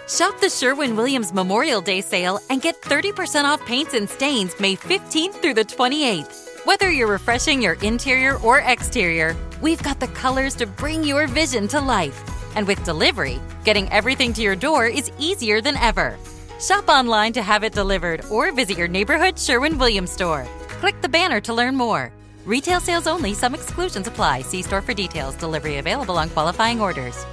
Shop the Sherwin-Williams Memorial Day sale and get 30% off paints and stains May 15th through the 28th. Whether you're refreshing your interior or exterior, we've got the colors to bring your vision to life. And with delivery, getting everything to your door is easier than ever. Shop online to have it delivered or visit your neighborhood Sherwin-Williams store. Click the banner to learn more. Retail sales only. Some exclusions apply. See store for details. Delivery available on qualifying orders.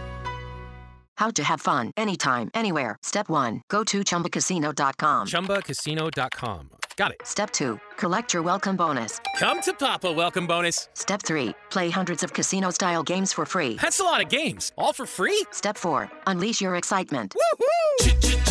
How to have fun anytime, anywhere. Step 1. Go to ChumbaCasino.com. ChumbaCasino.com. Got it. Step 2. Collect your welcome bonus. Come to Papa welcome bonus. Step 3. Play hundreds of casino-style games for free. That's a lot of games. All for free? Step 4. Unleash your excitement. Woohoo!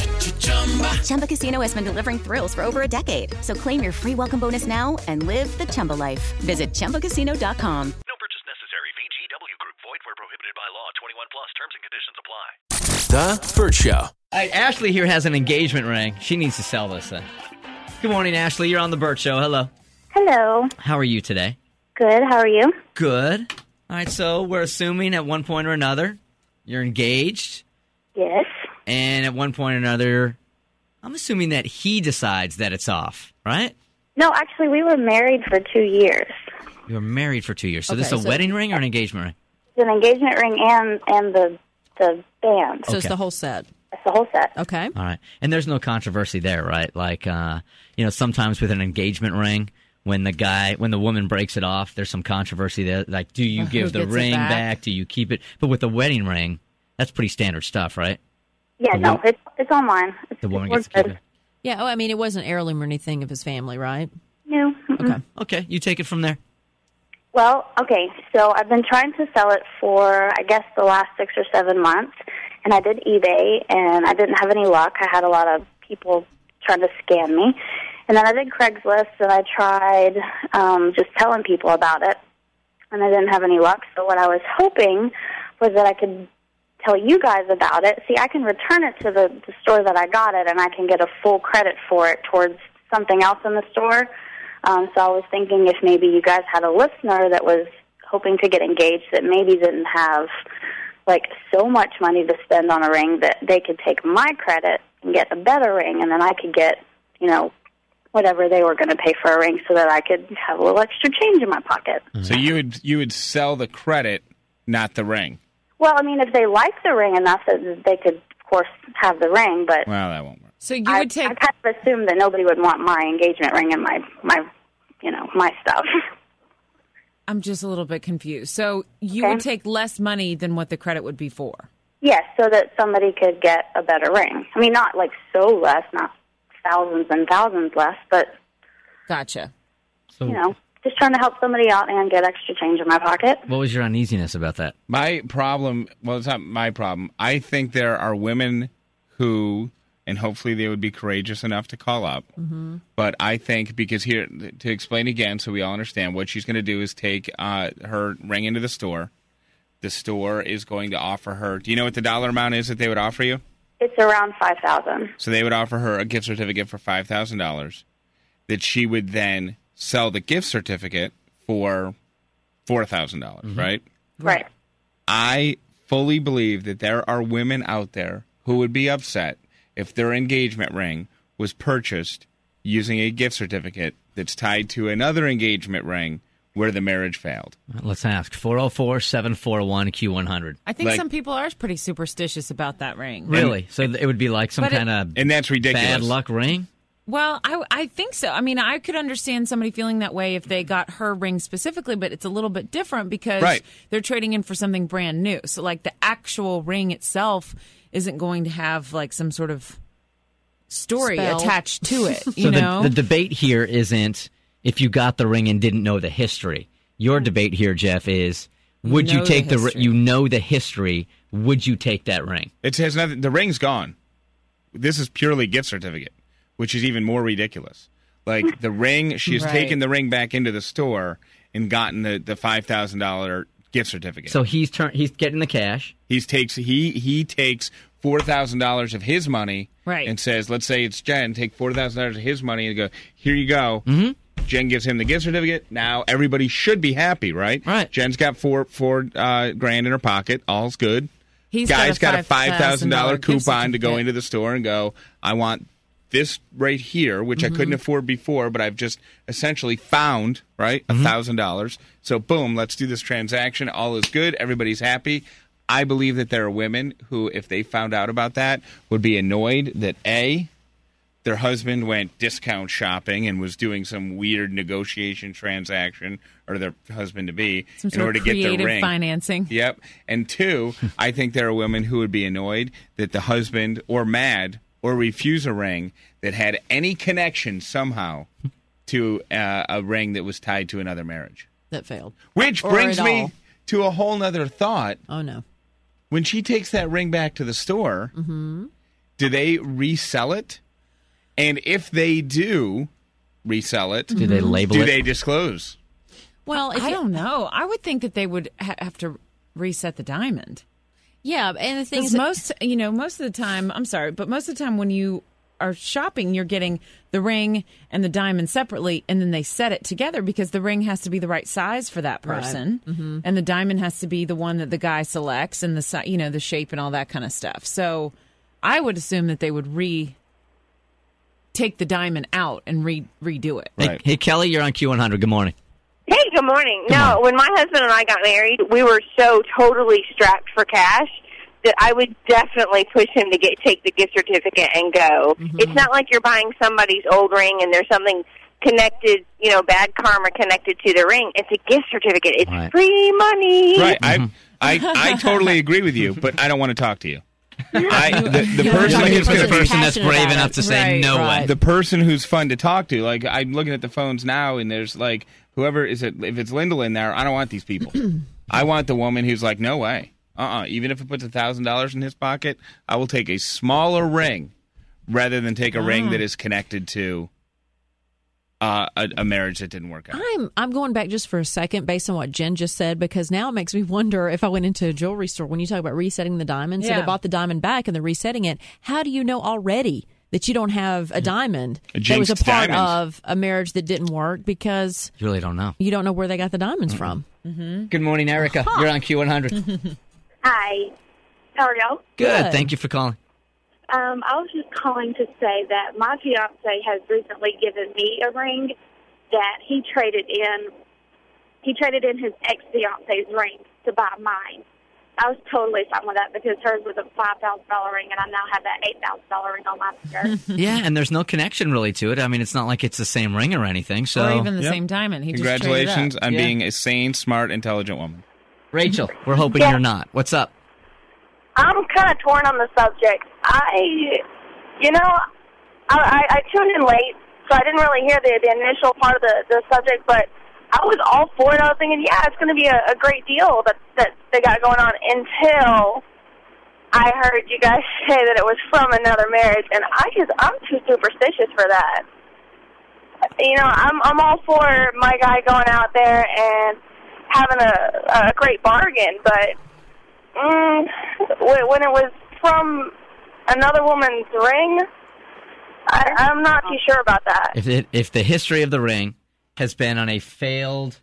Chumba Casino has been delivering thrills for over a decade. So claim your free welcome bonus now and live the Chumba life. Visit ChumbaCasino.com. No purchase necessary. VGW Group. Void where prohibited by law. 21 plus. Terms and conditions apply. The Burt Show. Ashley here has an engagement ring. She needs to sell this thing. Good morning, Ashley. You're on the Burt Show. Hello. Hello. How are you today? Good. How are you? Good. All right, so we're assuming at one point or another you're engaged. Yes. And at one point or another, I'm assuming that he decides that it's off, right? No, actually, we were married for 2 years. You were married for 2 years. So Okay, this is a wedding ring or an engagement ring? It's an engagement ring and the band. So it's Okay. the whole set. It's the whole set. Okay. All right. And there's no controversy there, right? Like, sometimes with an engagement ring, when the woman breaks it off, there's some controversy there. Like, do you give the gets it ring back? back? Do you keep it? But with the wedding ring, that's pretty standard stuff, right? Yeah, no, it's on mine. The woman we're gets to keep good. it. Yeah. Oh, I mean, it wasn't heirloom or anything of his family, right? No. Mm-mm. Okay. Okay, you take it from there. Well, okay, so I've been trying to sell it for, I guess, the last 6 or 7 months, and I did eBay, and I didn't have any luck. I had a lot of people trying to scam me. And then I did Craigslist, and I tried just telling people about it, and I didn't have any luck. So what I was hoping was that I could tell you guys about it. See, I can return it to the store that I got it, and I can get a full credit for it towards something else in the store. So I was thinking if maybe you guys had a listener that was hoping to get engaged that maybe didn't have, like, so much money to spend on a ring that they could take my credit and get a better ring, and then I could get, whatever they were going to pay for a ring so that I could have a little extra change in my pocket. So you would sell the credit, not the ring. Well, I mean, if they like the ring enough, that they could, of course, have the ring, but Well, that won't work. So you I would take. kind of assumed that nobody would want my engagement ring and my stuff. I'm just a little bit confused. So you Okay. would take less money than what the credit would be for. Yes, so that somebody could get a better ring. I mean, not like so less, not thousands and thousands less, but, Gotcha. So just trying to help somebody out and get extra change in my pocket. what was your uneasiness about that? My problem, well, it's not my problem. I think there are women who, and hopefully they would be courageous enough to call up. Mm-hmm. But I think, because here, to explain again so we all understand, what she's going to do is take her ring into the store. The store is going to offer her, do you know what the dollar amount is that they would offer you? It's around $5,000. So they would offer her a gift certificate for $5,000 that she would then sell the gift certificate for $4,000, right? Right. I fully believe that there are women out there who would be upset if their engagement ring was purchased using a gift certificate that's tied to another engagement ring where the marriage failed. Let's ask. 404-741-Q100. I think Like- some people are pretty superstitious about that ring. Really? So it would be like some But it- kind of And that's ridiculous. bad luck ring? Well, I think so. I mean, I could understand somebody feeling that way if they got her ring specifically, but it's a little bit different because Right. they're trading in for something brand new. So, like, the actual ring itself isn't going to have, like, some sort of story Spell. attached to it, So you know? the debate here isn't if you got the ring and didn't know the history. Your debate here, Jeff, is would you know take the the history. you know the history, would you take that ring? It has nothing. The ring's gone. This is purely gift certificate, which is even more ridiculous. Like the ring, she has Right. taken the ring back into the store and gotten the $5,000 gift certificate. So he's getting the cash. he takes $4,000 of his money, Right. and says, let's say it's Jen, take $4,000 of his money and go, here you go. Mm-hmm. Jen gives him the gift certificate. Now everybody should be happy, right? Right. Jen's got four grand in her pocket. All's good. Guy's got a $5,000 gift coupon to go certificate. into the store and go, I want this right here, which I couldn't afford before, but I've just essentially found, right, $1,000. So, boom, let's do this transaction. All is good. Everybody's happy. I believe that there are women who, if they found out about that, would be annoyed that, A, their husband went discount shopping and was doing some weird negotiation transaction, or their husband-to-be, Some in sort order of to get the creative ring. financing. Yep. And 2, I think there are women who would be annoyed that the husband, or mad, or refuse a ring that had any connection somehow to a ring that was tied to another marriage. That failed. Which Or brings at me all. to a whole nother thought. Oh, no. When she takes that ring back to the store, do they resell it? And if they do resell it, Do they label do it? they disclose? Well, I don't know. I would think that they would have to reset the diamond. Yeah, and the thing Because is, most of the time, I'm sorry, but most of the time when you are shopping, you're getting the ring and the diamond separately, and then they set it together because the ring has to be the right size for that person, and the diamond has to be the one that the guy selects, and the shape and all that kind of stuff. So, I would assume that they would take the diamond out and redo it. Right. Hey, Kelly, you're on Q100. Good morning. Hey, good morning. Good morning. When my husband and I got married, we were so totally strapped for cash that I would definitely push him to take the gift certificate and go. It's not like you're buying somebody's old ring and there's something connected, bad karma connected to the ring. It's a gift certificate. It's Right. free money. Right. I totally agree with you, but I don't want to talk to you. The person Like who's it's the gonna- person that's passionate brave about enough it. to say Right, no right. way. the person who's fun to talk to. Like, I'm looking at the phones now, and there's like whoever is it. If it's Lyndall in there, I don't want these people. I want the woman who's like, no way. Even if it puts $1,000 in his pocket, I will take a smaller ring rather than take a ring that is connected to a marriage that didn't work out. I'm going back just for a second based on what Jen just said, because now it makes me wonder if I went into a jewelry store, when you talk about resetting the diamond, so Yeah. they bought the diamond back and they're resetting it. How do you know already that you don't have a diamond A that was a jinxed part diamond. of a marriage that didn't work, because You really don't know. you don't know where they got the diamonds from? Good morning, Erica. You're on Q100. Hi. How are y'all? Good. Thank you for calling. I was just calling to say that my fiance has recently given me a ring that he traded in. He traded in his ex-fiance's ring to buy mine. I was totally fine with that because hers was a $5,000 ring, and I now have that $8,000 ring on my finger. Yeah, and there's no connection really to it. I mean, it's not like it's the same ring or anything. So, Or even the Yep. same diamond. He Congratulations just traded up. on Yeah. being a sane, smart, intelligent woman. Rachel, we're hoping Yeah. you're not. What's up? I'm kind of torn on the subject. I tuned in late, so I didn't really hear the initial part of the subject, but I was all for it. I was thinking, yeah, it's going to be a great deal that they got going on until I heard you guys say that it was from another marriage, and I'm too superstitious for that. I'm all for my guy going out there and having a great bargain, but when it was from another woman's ring, I'm not too sure about that. If the history of the ring has been on a failed,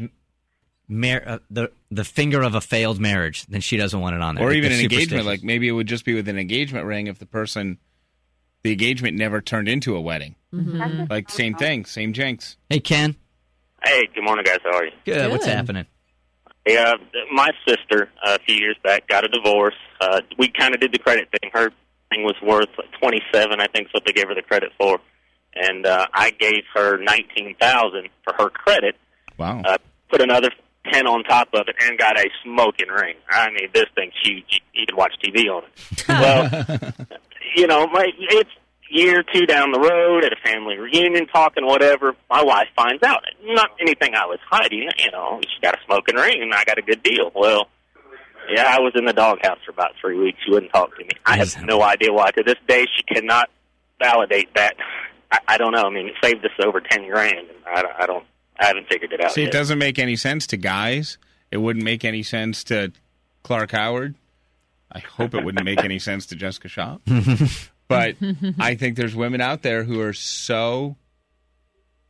the finger of a failed marriage, then she doesn't want it on there. Or Like, even they're an engagement. superstitious. Like, maybe it would just be with an engagement ring if the engagement never turned into a wedding. Like, same thing, same jinx. Hey, Ken. Hey, good morning, guys. How are you? Good. What's Good. happening? Yeah, my sister a few years back got a divorce. We kind of did the credit thing. Her thing was worth like $27, I think, is what they gave her the credit for, and I gave her $19,000 for her credit. Wow. Put another 10 on top of it, and got a smoking ring. I mean, this thing's huge. You could watch TV on it. Well, it's year or two down the road at a family reunion, talking whatever. My wife finds out. Not anything I was hiding. She got a smoking ring, and I got a good deal. Well, yeah, I was in the doghouse for about 3 weeks. She wouldn't talk to me. I have no idea why. To this day, she cannot validate that. I don't know. I mean, it saved us over $10,000. And I haven't figured it out See, yet. it doesn't make any sense to guys. It wouldn't make any sense to Clark Howard. I hope it wouldn't make any sense to Jessica Shaw. But I think there's women out there who are so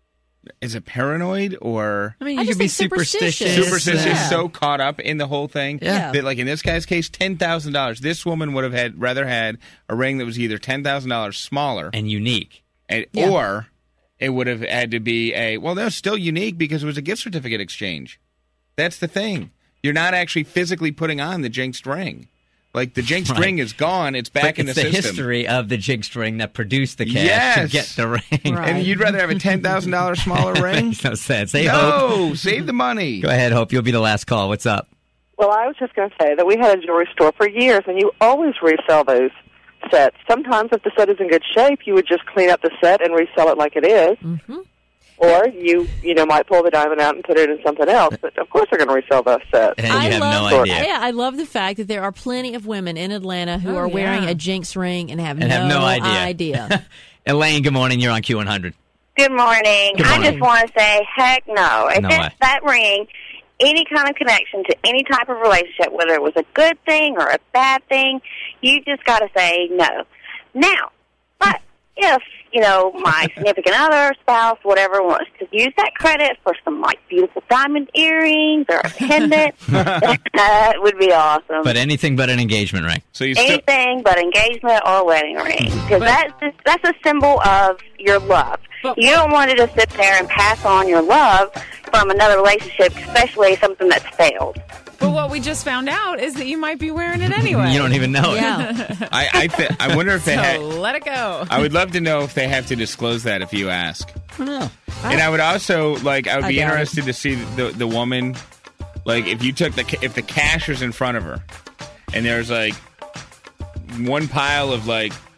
is it paranoid or? I mean, I you just could be think superstitious. Superstitious, Yeah. so caught up in the whole thing that, like in this guy's case, $10,000. This woman would have rather had a ring that was either $10,000 smaller and unique, or it would have had to be that's still unique because it was a gift certificate exchange. That's the thing. You're not actually physically putting on the jinxed ring. Like, the jinxed ring is gone. It's back in the system. It's the history of the jinxed ring that produced the cash to get the ring. Right. And you'd rather have a $10,000 smaller ring? Makes no sense. Hey, Hope. Save the money. Go ahead, Hope. You'll be the last call. What's up? Well, I was just going to say that we had a jewelry store for years, and you always resell those sets. Sometimes if the set is in good shape, you would just clean up the set and resell it like it is. Mm-hmm. Or you might pull the diamond out and put it in something else. But of course they're going to resell those sets. And you have no idea. Yeah, I love the fact that there are plenty of women in Atlanta who are wearing a jinx ring and have no idea. Elaine, good morning. You're on Q100. Good morning. Good morning. I just want to say, heck no. If No it's way. that ring, any kind of connection to any type of relationship, whether it was a good thing or a bad thing, you just got to say no. Now, but if, my significant other, spouse, whatever, wants to use that credit for some, beautiful diamond earrings or a pendant, that would be awesome. But anything but an engagement ring. So Anything but engagement or wedding ring. Because that's a symbol of your love. You don't want to just sit there and pass on your love from another relationship, especially something that's failed. But what we just found out is that you might be wearing it anyway. You don't even know it. Yeah. I wonder if they So let it go. I would love to know if they have to disclose that if you ask. I don't know. And I would also I would I be doubt interested to see the woman, if you took if the cash was in front of her, and there's one pile of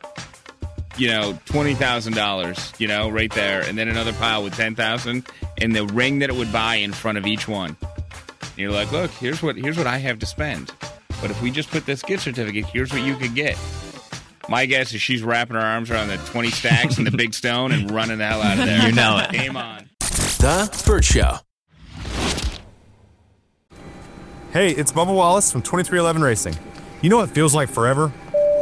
$20,000, right there, and then another pile with $10,000, and the ring that it would buy in front of each one. And you're like, look, here's what I have to spend. But if we just put this gift certificate, here's what you could get. My guess is she's wrapping her arms around the 20 stacks and the big stone and running the hell out of there. You know it. Game on. The Burt Show. Hey, it's Bubba Wallace from 2311 Racing. You know what feels like forever?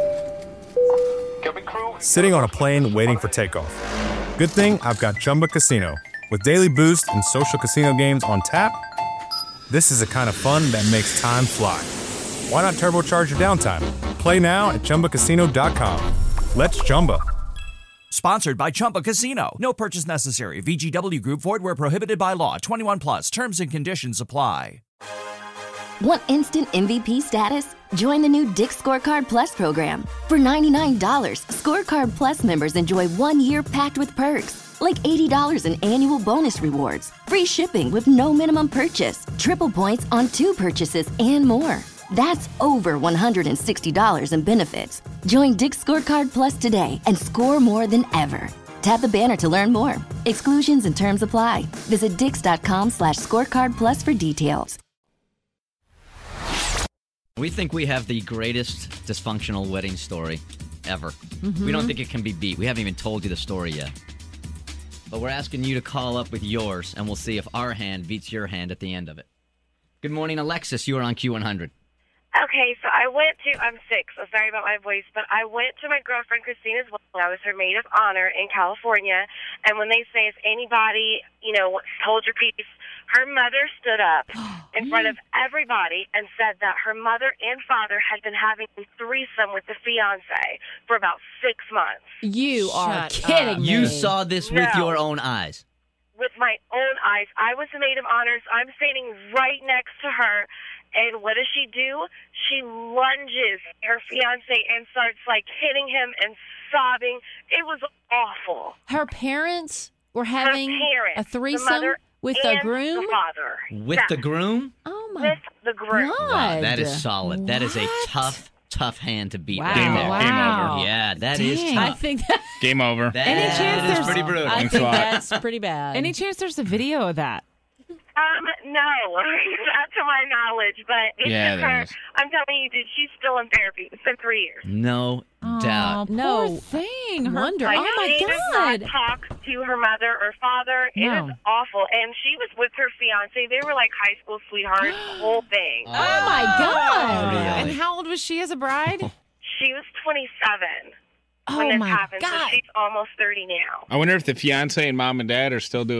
Sitting on a plane waiting for takeoff. Good thing I've got Chumba Casino. With daily boost and social casino games on tap, this is the kind of fun that makes time fly. Why not turbocharge your downtime? Play now at ChumbaCasino.com. Let's Chumba. Sponsored by Chumba Casino. No purchase necessary. VGW Group. Void where prohibited by law. 21 plus. Terms and conditions apply. Want instant MVP status? Join the new Dick's Scorecard Plus program. For $99, Scorecard Plus members enjoy 1 year packed with perks, like $80 in annual bonus rewards, free shipping with no minimum purchase, triple points on 2 purchases, and more. That's over $160 in benefits. Join Dick's Scorecard Plus today and score more than ever. Tap the banner to learn more. Exclusions and terms apply. Visit dix.com/scorecardplus for details. We think we have the greatest dysfunctional wedding story ever. Mm-hmm. We don't think it can be beat. We haven't even told you the story yet. But we're asking you to call up with yours, and we'll see if our hand beats your hand at the end of it. Good morning, Alexis. You are on Q100. Okay, so I'm sick, so sorry about my voice, but I went to my girlfriend Christina's wedding. I was her maid of honor in California, and when they say, if anybody, hold your peace, her mother stood up in front of everybody and said that her mother and father had been having a threesome with the fiancé for about 6 months. You are kidding me. You saw this with No. your own eyes. With my own eyes. I was the maid of honor, so I'm standing right next to her. And what does she do? She lunges her fiancé and starts hitting him and sobbing. It was awful. Her parents were having parents, a the threesome mother with the and groom? the father. With the groom? Oh, my With the groom. Wow, that is solid. That is a tough hand to beat. Wow. Right Game there. over. Yeah, that is Dang. tough. I think that, Game over. Any chance is there's pretty brutal. I think that's pretty bad. Any chance there's a video of that? No, not to my knowledge, but it's Yeah, just there her. is. I'm telling you, dude, she's still in therapy. It's been 3 years. No doubt. No. Poor thing. Her Wonder. Like, Oh, my she does God. not talk to her mother or father. It No. is awful. And she was with her fiance. They were like high school sweethearts, the whole thing. Oh, my God. Really? And how old was she as a bride? She was 27 Oh, when this my happened. God. So she's almost 30 now. I wonder if the fiance and mom and dad are still doing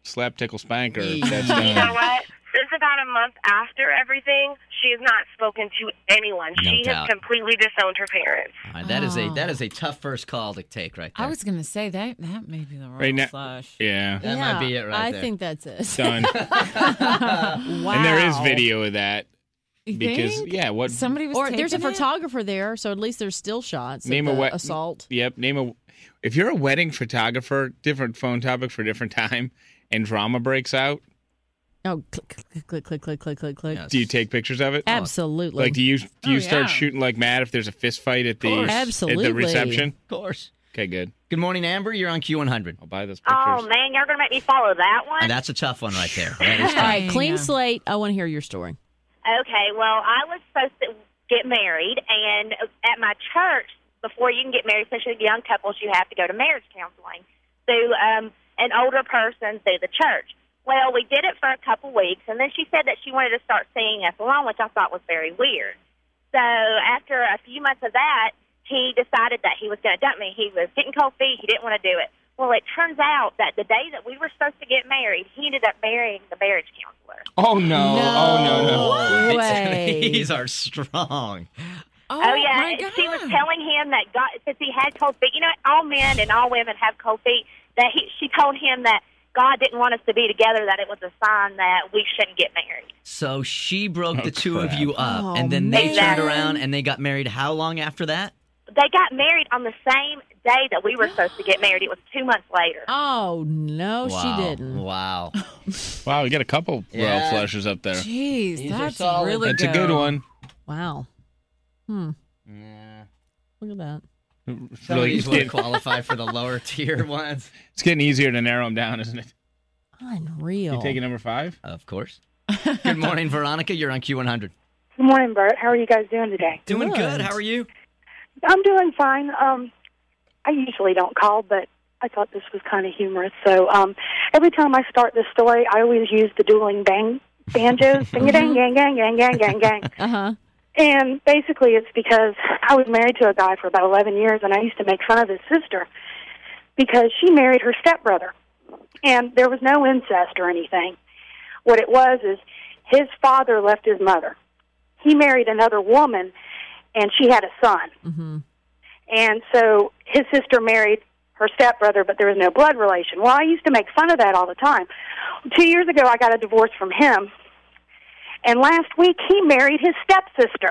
slap, tickle, spank, or that's You know what? This is about a month after everything. She has not spoken to anyone. No She doubt. has completely disowned her parents. All right, that is a tough first call to take right there. I was going to say that may be the Right royal now- flush. Yeah. That might be it right I there. think that's it. Done. Wow. And there is video of that. You Because, think? yeah, what... Somebody was Or there's a taping it? photographer there, so at least there's still shots Name of a the wet assault. Yep. If you're a wedding photographer, different phone topic for different time, and drama breaks out, Oh, click. do you take pictures of it? Absolutely. Like, do you Oh, start yeah. shooting like mad if there's a fist fight at the course. at Absolutely. the reception? Of course. Okay, good. Good morning, Amber. You're on Q100. I'll buy those pictures. Oh, man, you're going to make me follow that one? And that's a tough one right there. That is All tough. right, clean slate. I want to hear your story. Okay, well, I was supposed to get married, and at my church, before you can get married, especially young couples, you have to go to marriage counseling through an older person through the church. Well, we did it for a couple weeks, and then she said that she wanted to start seeing us alone, which I thought was very weird. So after a few months of that, he decided that he was going to dump me. He was getting cold feet. He didn't want to do it. Well, it turns out that the day that we were supposed to get married, he ended up marrying the marriage counselor. Oh, no. No way. These are strong. Oh yeah, she was telling him that God, since he had cold feet, you know, all men and all women have cold feet, that she told him that God didn't want us to be together, that it was a sign that we shouldn't get married. So she broke the two of crap. you up, Oh, and then they turned man. around and they got married how long after that? They got married on the same day that we were supposed to get married. It was 2 months later. Oh, no, Wow. she didn't. Wow. Wow, we got a couple Yeah. royal flushes up there. Jeez, These are that's solid. really That's good. a good one. Wow. Yeah. Look at that. It's Some of really these would qualify for the lower tier ones. It's getting easier to narrow them down, isn't it? Unreal. You taking number 5? Of course. Good morning, Veronica. You're on Q100. Good morning, Bert. How are you guys doing today? Doing good. How are you? I'm doing fine. I usually don't call, but I thought this was kind of humorous. So every time I start this story, I always use the dueling banjos. Ding-a-dang, gang, gang, gang, gang, gang, gang. Uh-huh. And basically it's because I was married to a guy for about 11 years, and I used to make fun of his sister because she married her stepbrother. And there was no incest or anything. What it was is his father left his mother. He married another woman, and she had a son. Mm-hmm. And so his sister married her stepbrother, but there was no blood relation. Well, I used to make fun of that all the time. 2 years ago, I got a divorce from him. And last week, he married his stepsister.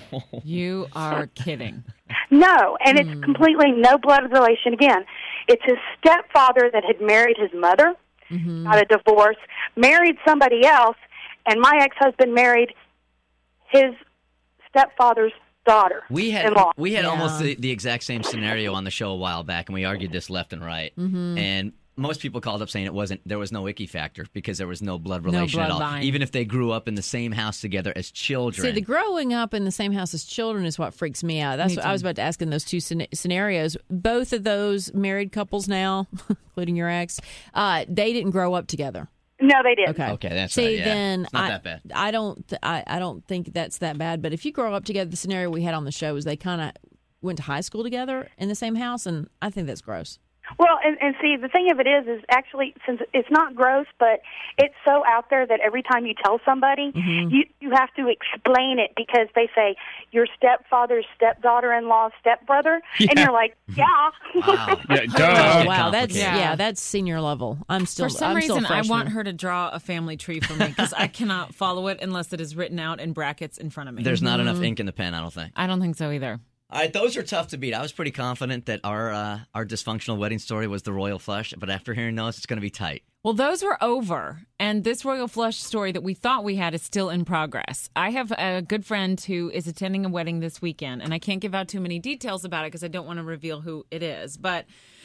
You are kidding. No, and it's completely no blood relation again. It's his stepfather that had married his mother, got a divorce, married somebody else, and my ex-husband married his stepfather's daughter. We had in-law. almost the exact same scenario on the show a while back, and we argued this left and right. And most people called up saying there was no icky factor because there was no blood relation at all, bloodline. even if they grew up in the same house together as children. See, the growing up in the same house as children is what freaks me out. That's Me what I too. was about to ask in those two scenarios. Both of those married couples now, including your ex, they didn't grow up together. No, they didn't. Okay, that's See, right. Yeah. then It's not that bad. I don't think that's that bad. But if you grow up together, the scenario we had on the show is they kind of went to high school together in the same house, and I think that's gross. Well, and see, the thing of it is actually, since it's not gross, but it's so out there that every time you tell somebody, you have to explain it because they say, your stepfather's stepdaughter-in-law's stepbrother, and you're like, yeah. Wow. Yeah, duh. Wow, that's Yeah. that's senior level. I'm still For some I'm reason, still I freshman. want her to draw a family tree for me because I cannot follow it unless it is written out in brackets in front of me. There's not enough ink in the pen, I don't think. I don't think so either. All right, those are tough to beat. I was pretty confident that our dysfunctional wedding story was the royal flush, but after hearing those, it's going to be tight. Well, those were over, and this royal flush story that we thought we had is still in progress. I have a good friend who is attending a wedding this weekend, and I can't give out too many details about it because I don't want to reveal who it is. But,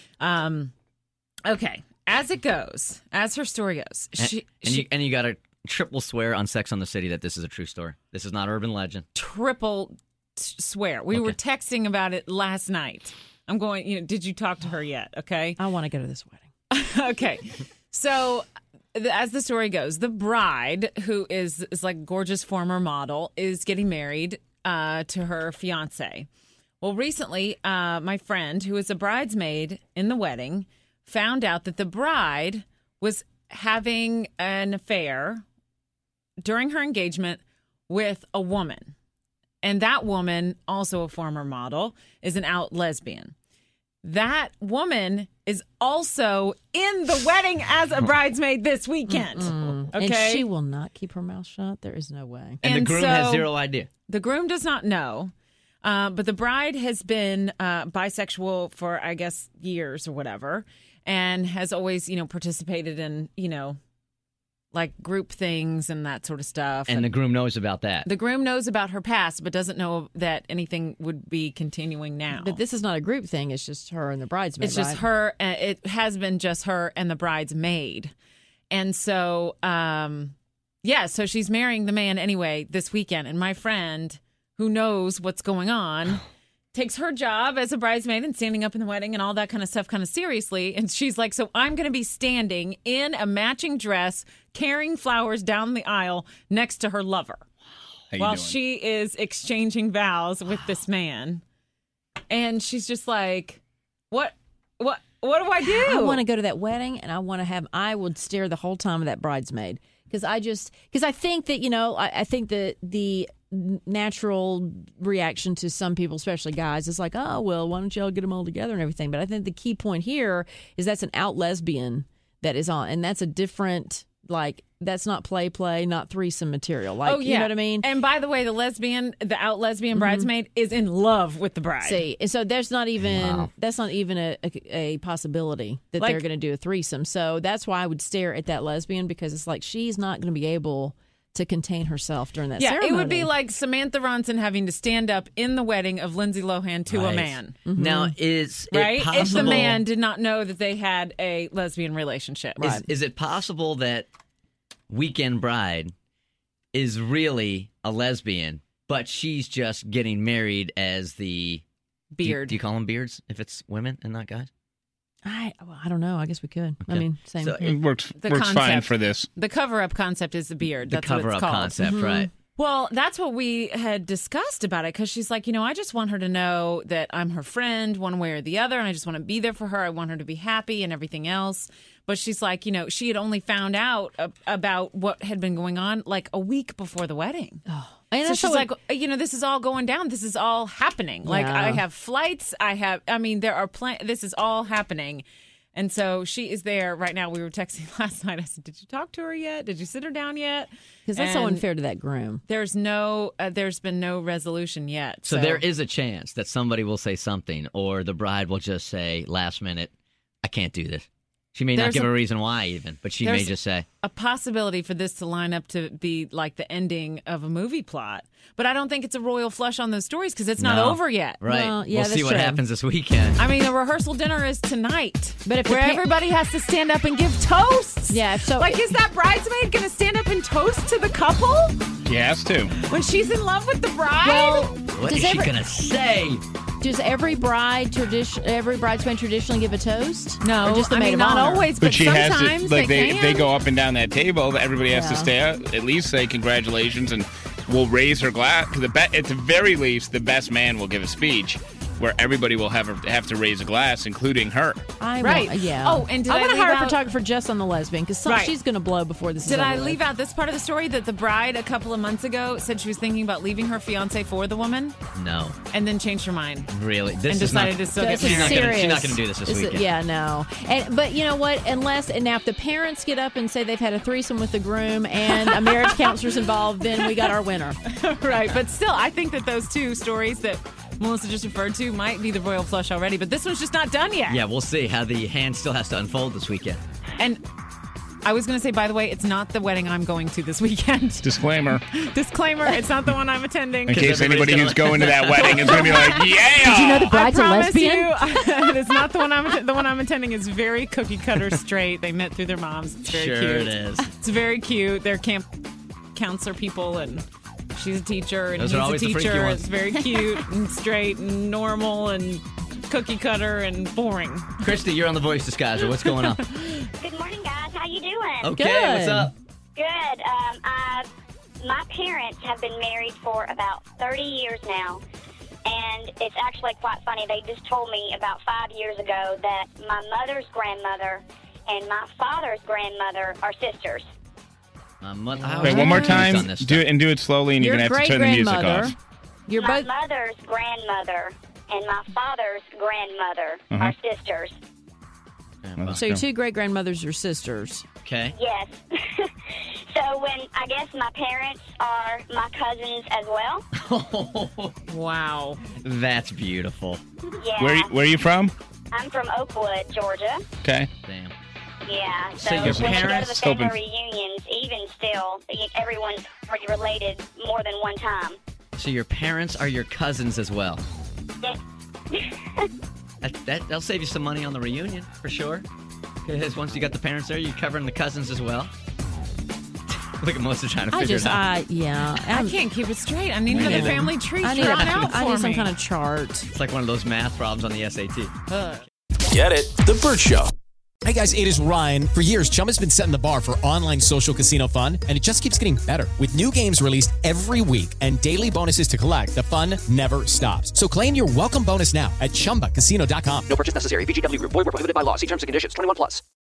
okay, as it goes, as her story goes, You got to triple swear on Sex on the City that this is a true story. This is not urban legend. triple swear. We were texting about it last night. I'm going, did you talk to her yet? Okay. I want to go to this wedding. Okay. So, as the story goes, the bride, who is like gorgeous former model, is getting married to her fiance. Well, recently, my friend, who is a bridesmaid in the wedding, found out that the bride having an affair during her engagement with a woman. And that woman, also a former model, is an out lesbian. That woman is also in the wedding as a bridesmaid this weekend. Okay? And she will not keep her mouth shut. There is no way. And the groom has zero idea. The groom does not know. But the bride has been bisexual for, I guess, years or whatever, and has always, participated in, like group things and that sort of stuff. And the groom knows about that. The groom knows about her past, but doesn't know that anything would be continuing now. But this is not a group thing. It's just her and the bridesmaid, It's just her. It has been just her and the bridesmaid. And so, so she's marrying the man anyway this weekend. And my friend, who knows what's going on, takes her job as a bridesmaid and standing up in the wedding and all that kind of stuff kind of seriously. And she's like, so I'm going to be standing in a matching dress, carrying flowers down the aisle next to her lover while she is exchanging vows with this man. And she's just like, what do I do? I want to go to that wedding, and I would stare the whole time of that bridesmaid. Because I think that, I think that the natural reaction to some people, especially guys, is like, oh, well, why don't y'all get them all together and everything? But I think the key point here is that's an out lesbian that is on, and that's a different, that's not play, not threesome material. You know what I mean? And by the way, the out lesbian bridesmaid is in love with the bride. See, and so that's not even a possibility that they're going to do a threesome. So that's why I would stare at that lesbian, because it's like she's not going to be able to contain herself during that ceremony. It would be like Samantha Ronson having to stand up in the wedding of Lindsay Lohan to a man. Mm-hmm. Now, is it possible... If the man did not know that they had a lesbian relationship. Is it possible that Weekend Bride is really a lesbian, but she's just getting married as the... Beard. Do you call them beards if it's women and not guys? I don't know. I guess we could. Okay. I mean, same. So it works fine for this. The cover-up concept is the beard. That's the what it's cover-up called. concept, right. Well, that's what we had discussed about it, because she's like, I just want her to know that I'm her friend one way or the other, and I just want to be there for her. I want her to be happy and everything else. But she's like, she had only found out about what had been going on like a week before the wedding. Oh. So she's like, this is all going down. This is all happening. Like, I have flights. There are this is all happening. And so she is there right now. We were texting last night. I said, did you talk to her yet? Did you sit her down yet? Because that's so unfair to that groom. There's been no resolution yet. So there is a chance that somebody will say something, or the bride will just say last minute, I can't do this. She may not give a reason why even, but she may just say. A possibility for this to line up to be like the ending of a movie plot. But I don't think it's a royal flush on those stories, because it's not over yet. Right. Well, yeah, we'll see what happens this weekend. I mean, the rehearsal dinner is tonight, but where everybody has to stand up and give toasts. Yeah. So is that bridesmaid going to stand up and toast to the couple? She has to. When she's in love with the bride? Well, what is she going to say? Does every bridesmaid traditionally give a toast? No, or just the maid of honor? Not always, but she sometimes has to. Like they they go up and down that table. Everybody has to stay up, at least say congratulations, and will raise her glass. At the very least, the best man will give a speech where everybody will have to raise a glass, including her. Yeah. Oh, and I want to hire a photographer just on the lesbian, because she's going to blow before this is over. Did I leave out this part of the story that the bride a couple of months ago said she was thinking about leaving her fiance for the woman? No. And then changed her mind. Really? And decided to still get married. She's not going to do this weekend. Yeah, no. But you know what? Now if the parents get up and say they've had a threesome with the groom and a marriage counselor's involved, then we got our winner. Right. But still, I think that those two stories that Melissa just referred to might be the royal flush already, but this one's just not done yet. Yeah, we'll see how the hand still has to unfold this weekend. And I was going to say, by the way, it's not the wedding I'm going to this weekend. Disclaimer, it's not the one I'm attending. In case anybody who's going to that wedding is going to be like, yeah! Did you know the bride's a lesbian? It's not the one the one I'm attending is very cookie cutter straight. They met through their moms. It's very cute. It is. It's very cute. They're camp counselor people, and she's a teacher, and he's a teacher. It's very cute and straight and normal and cookie cutter and boring. Christy, you're on The Voice Disguiser. What's going on? Good morning, guys. How you doing? Okay, good. What's up? Good. My parents have been married for about 30 years now, and it's actually quite funny. They just told me about 5 years ago that my mother's grandmother and my father's grandmother are sisters. Wait, one more time. Do it slowly, and you're going to have to turn the music off. My mother's grandmother and my father's grandmother are sisters. So your 2 great-grandmothers are sisters. Okay. Yes. So when I guess my parents are my cousins as well. Wow. That's beautiful. Yeah. Where are you from? I'm from Oakwood, Georgia. Okay. Damn. Yeah. So your when we go to the parents- family reunions, even still, everyone's already related more than one time. So your parents are your cousins as well. Yeah. That'll save you some money on the reunion, for sure. Because once you got the parents there, you're covering the cousins as well. Look at Melissa trying to figure it out. I can't keep it straight. I need the family tree drawn out for I need some me. kind of chart. It's like one of those math problems on the SAT. Get it? The Burt Show. Hey guys, it is Ryan. For years, Chumba's been setting the bar for online social casino fun, and it just keeps getting better. With new games released every week and daily bonuses to collect, the fun never stops. So claim your welcome bonus now at ChumbaCasino.com. No purchase necessary. VGW Group. Void where prohibited by law. See terms and conditions. 21+.